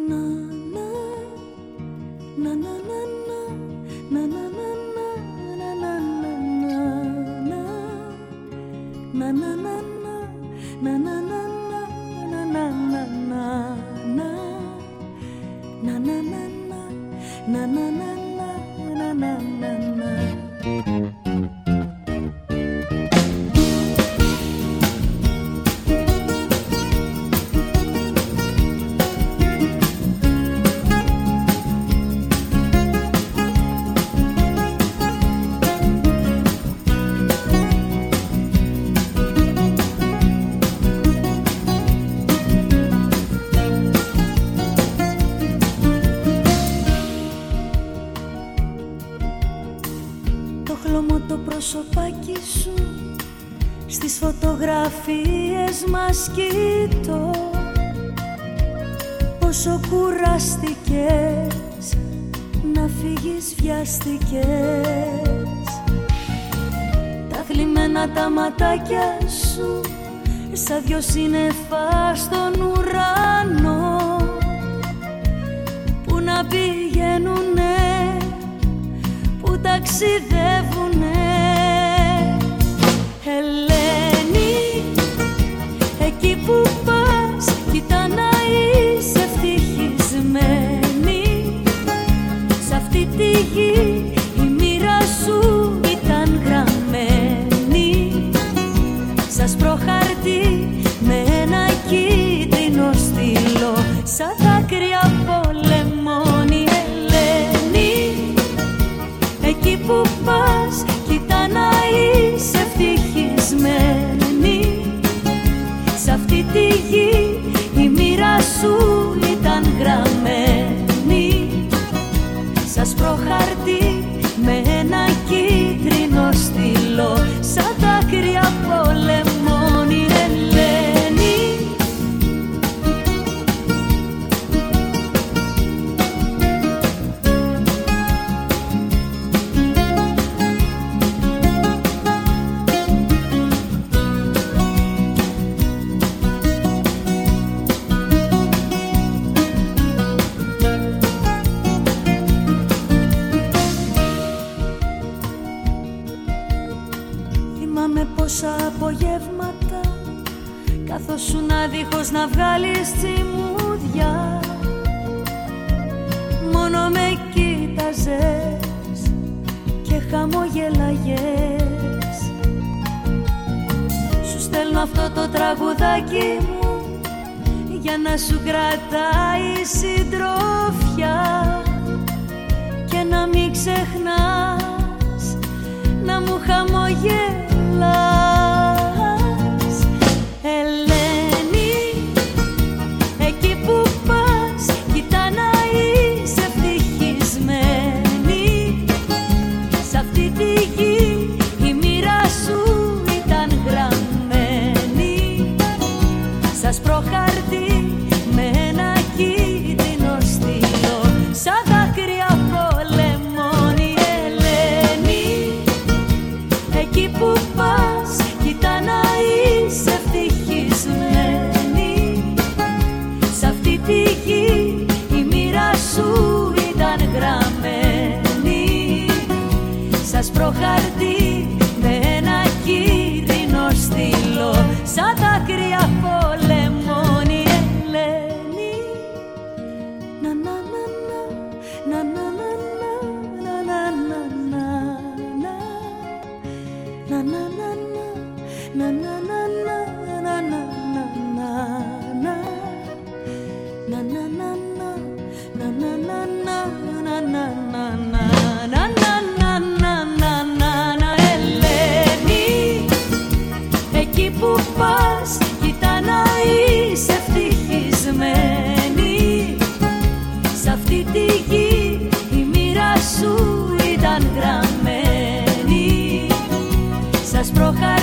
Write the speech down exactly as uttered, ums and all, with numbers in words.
προσωπάκι σου στις φωτογραφίες μας κοιτώ. Πόσο κουράστηκες να φύγεις, βιάστηκες. Τα θλιμμένα τα ματάκια σου σαν δυο σύννεφα στον ουρανό που να πηγαίνουνε, που ταξιδεύουνε. Ελένη, εκεί που πας κοίτα να είσαι ευτυχισμένη. Σ' αυτή τη γη η μοίρα σου ήταν γραμμένη σαν άσπρο χαρτί με ένα κίτρινο στυλό, σαν δάκρυα πολεμώνει. Ελένη, εκεί που πας κοίτα να είσαι ευτυχισμένη. Σ' αυτή τη γη η μοίρα σου ήταν γραμμένη σαν άσπρο χαρτί με ένα κίτρινο στυλό, σαν δάκρυα πολεμώνει. Ελένη, πόσα απογεύματα καθώς σου να δίχως να βγάλεις τσιμούδια, μόνο με κοίταζες και χαμογελάγες. Σου στέλνω αυτό το τραγουδάκι μου για να σου κρατάει συντροφιά και να μην ξεχνάς να μου χαμογελάς. Ελένη, εκεί που πας κοίτα να είσαι ευτυχισμένη. Σ' αυτή τη γη η μοίρα σου ήταν γραμμένη σαν άσπρο χαρτί με ένα κίτρινο στυλό, σαν δάκρυα πολεμώνει. Ελένη, εκεί που πας κοίτα να είσαι ευτυχισμένη. Σ' αυτή τη γη η μοίρα σου ήταν γραμμένη σαν άσπρο χαρτί με ένα κίτρινο στυλό, σαν δάκρυα πολεμώνει. Ελένη, να να να να να να να να να να να να να να να Ελένη, εκεί που πας κοίτα να είσαι ευτυχισμένη. Σ' αυτή τη γη η μοίρα σου ήταν γραμμένη σαν άσπρο χαρτί